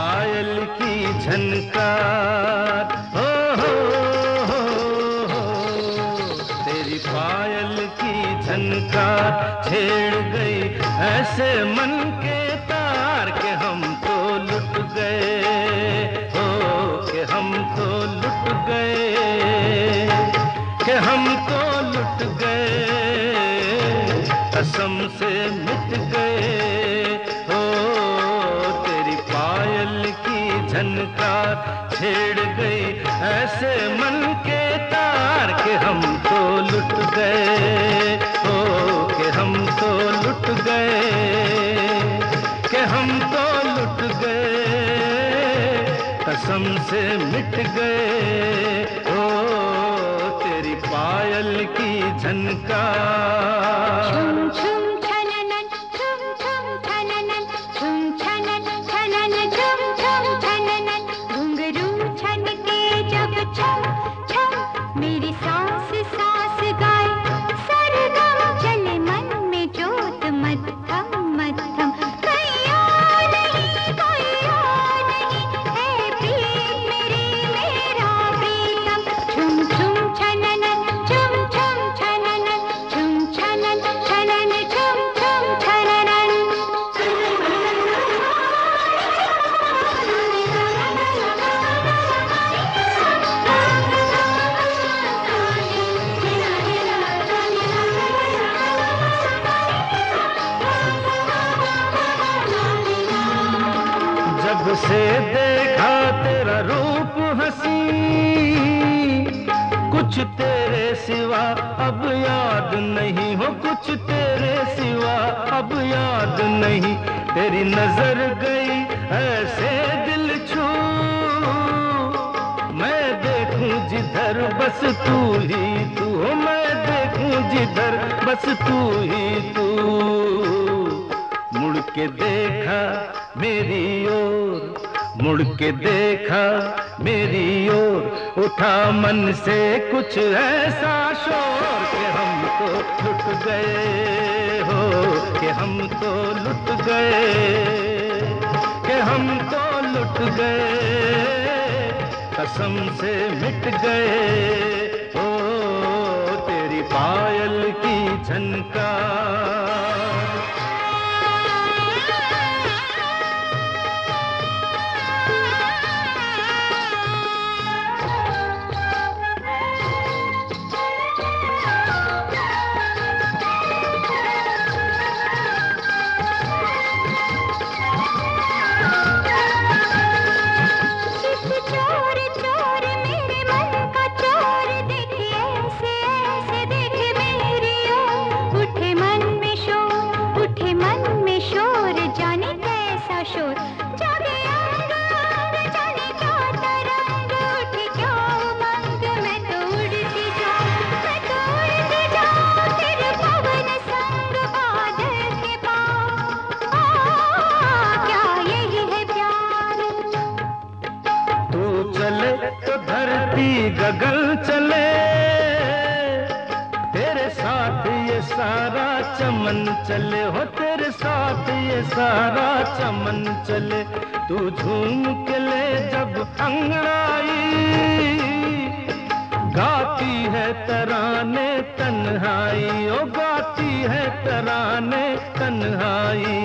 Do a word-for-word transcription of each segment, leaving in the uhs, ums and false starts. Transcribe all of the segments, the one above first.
पायल की झनकार, हो हो हो हो, तेरी पायल की झनकार छेड़ गई ऐसे मन के तार के हम तो लुट गए, हो के हम तो लुट गए, के हम तो लुट गए, कसम से मिट गए, हो तेरी पायल की झनकार छेड़ गई ऐसे मन के तार के हम तो लुट गए, हो के हम तो लुट गए, के हम तो लुट गए, कसम से मिट गए, हो तेरी पायल की झनकार। झुम झुम छननन झुम झुम छननन झुम छनन छनन झुम झुम छननन, घुंघरू छनके जब छम छम मेरी सांस सांस गाए, सरगम चले मन में जोत मद्धम मद्धम, कोई और नहीं कोई और नहीं है प्रीत मेरी मेरा प्रीतम। झुम झुम छननन झुम झुम छननन झुम छनन छनन झुम झुम छननन। जब से देखा तेरा रूप हंसी, कुछ तेरे सिवा अब याद नहीं, हो कुछ तेरे सिवा अब याद नहीं, तेरी नजर गई ऐसे दिल छू, मैं देखूं जिधर बस तू ही तू, हो मैं देखूं जिधर बस तू ही तू, मुड़ के देखा मेरी ओर, मुड़ के देखा मेरी ओर, उठा मन से कुछ ऐसा शोर के हम तो लुट गए, हो के हम तो लुट गए, के हम तो लुट गए, कसम से मिट गए, हो तेरी पायल की झनकार। तो धरती गगन चले, तेरे साथ ये सारा चमन चले, हो तेरे साथ ये सारा चमन चले, तू झूम के ले जब अंगड़ाई, गाती है तराने तन्हाई, ओ गाती है तराने तन्हाई,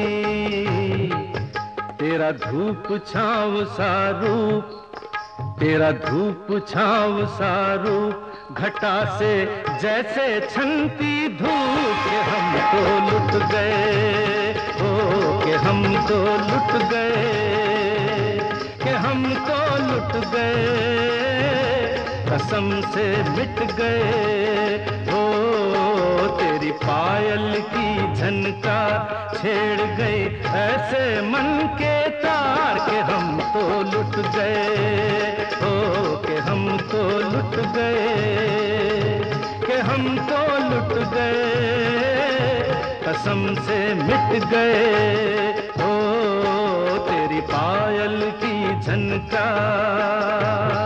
तेरा धूप छाँव सा रूप, तेरा धूप छाँव सा रूप, घटा से जैसे छनती धूप के हम तो लुट गए, हो के हम तो लुट गए, के हम तो लुट गए, कसम से मिट गए, हो तेरी पायल की झनकार छेड़ गई ऐसे मन के तार के हम तो लुट गए, हो के हम तो लुट गए, के हम तो लुट गए, कसम से मिट गए, हो तेरी पायल की झनकार।